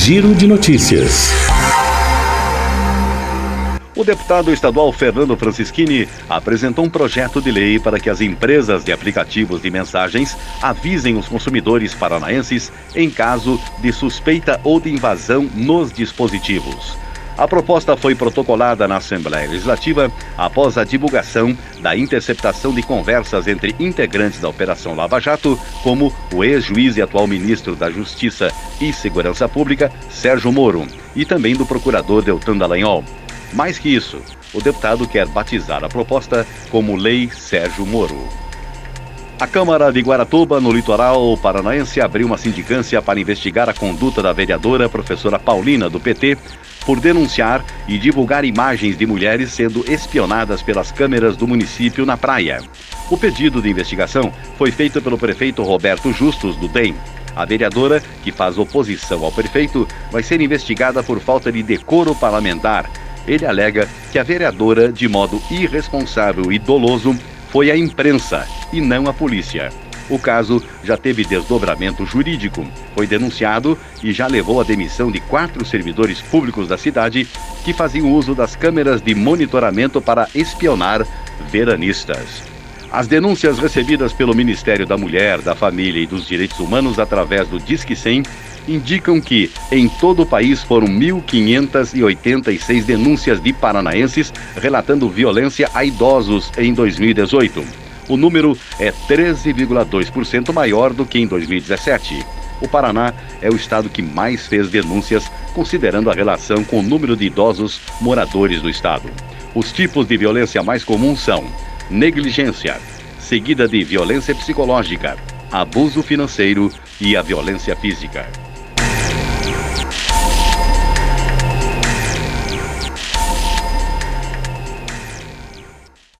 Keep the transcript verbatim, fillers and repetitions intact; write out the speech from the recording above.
Giro de Notícias. O deputado estadual Fernando Francischini apresentou um projeto de lei para que as empresas de aplicativos de mensagens avisem os consumidores paranaenses em caso de suspeita ou de invasão nos dispositivos. A proposta foi protocolada na Assembleia Legislativa após a divulgação da interceptação de conversas entre integrantes da Operação Lava Jato, como o ex-juiz e atual ministro da Justiça e Segurança Pública, Sérgio Moro, e também do procurador Deltan Dallagnol. Mais que isso, o deputado quer batizar a proposta como Lei Sérgio Moro. A Câmara de Guaratuba, no litoral paranaense, abriu uma sindicância para investigar a conduta da vereadora professora Paulina, do P T, por denunciar e divulgar imagens de mulheres sendo espionadas pelas câmeras do município na praia. O pedido de investigação foi feito pelo prefeito Roberto Justus, do D E M. A vereadora, que faz oposição ao prefeito, vai ser investigada por falta de decoro parlamentar. Ele alega que a vereadora, de modo irresponsável e doloso, foi a imprensa e não a polícia. O caso já teve desdobramento jurídico, foi denunciado e já levou à demissão de quatro servidores públicos da cidade que faziam uso das câmeras de monitoramento para espionar veranistas. As denúncias recebidas pelo Ministério da Mulher, da Família e dos Direitos Humanos através do Disque cem indicam que, em todo o país, foram mil quinhentas e oitenta e seis denúncias de paranaenses relatando violência a idosos em dois mil e dezoito. O número é treze vírgula dois por cento maior do que em dois mil e dezessete. O Paraná é o estado que mais fez denúncias, considerando a relação com o número de idosos moradores do estado. Os tipos de violência mais comuns são negligência, seguida de violência psicológica, abuso financeiro e a violência física.